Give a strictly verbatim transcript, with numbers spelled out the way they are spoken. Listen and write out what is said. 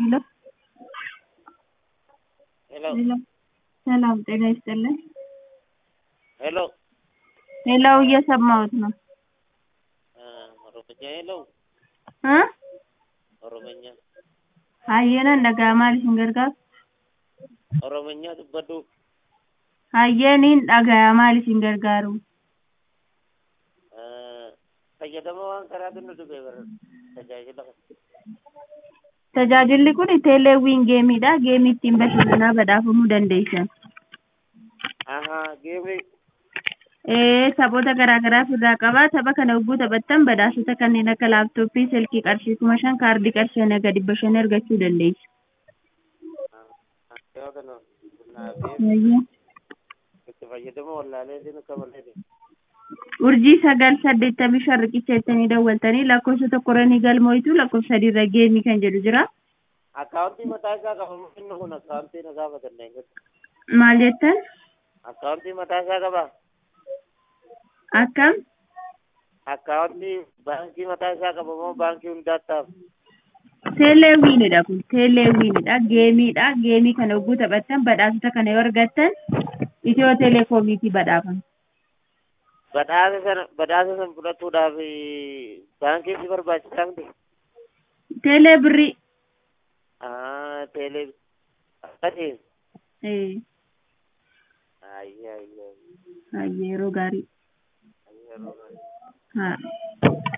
Hello. Hello. Hello. ሰላም ጤና ይስጥልኝ። Hello. ሄሎ እየሰማሁት ነው። Ah, ኦሮምኛ hello. እ ኦሮምኛ Hayyana dhaga'amaa isin gargaaru. ኦሮምኛ dubbadhu. Hayyaniin dhaga'amaa isin gargaaru. Ah, fayyadama waan karaatu nu dhufee bara tajaajila kana. Tajaajilli kun teeleewwiin geemiidha. Geemii ittiin bashannanaa badhaafamuu dandeessan. Aha, geemii Ee taphoota garaa garaa irraa qaba. Tapha kana yogguu taphattan badhaasota kanneen akka laaptooppii, silkii qarshii kuma shan, kaardii qarshii hanga dhibba shan argachuu dandeessu. yoo kana naafee Hayya. itti fayyadama wallaalee sinu kaballee. Urjii sagal saddeettamii shan riqicha jettanii dawwaltanii lakkoofsa tokkorranii galmooytu lakkoofsa sadiirra geemii kan jedhu jira. Akkaawuntii mataa isaa qaba moo inni kun akkaawuntii na gaafatan eenyutu? Maal jettan? Akkaawuntii mataa isaa qaba. Akkam? Akkaawuntii baankii mataa isaa qaba moo baankii hundaataaf? Teeleewwiinidha kun teeleewwiinidha geemiidha. Geemii kana yogguu taphattan badhaasota kana yoo argattan Itiyoo Telekoomiitii badhaafama. Badhaasa sana badhaasa sana fudhachuudhaaf baankii si barbaachisaa miti? Teelee birrii. Ah, teelee akkasii. Ee. Ayya ayya. Hayyee yeroo gaarii. Ayya yeroo gaarii. Haa.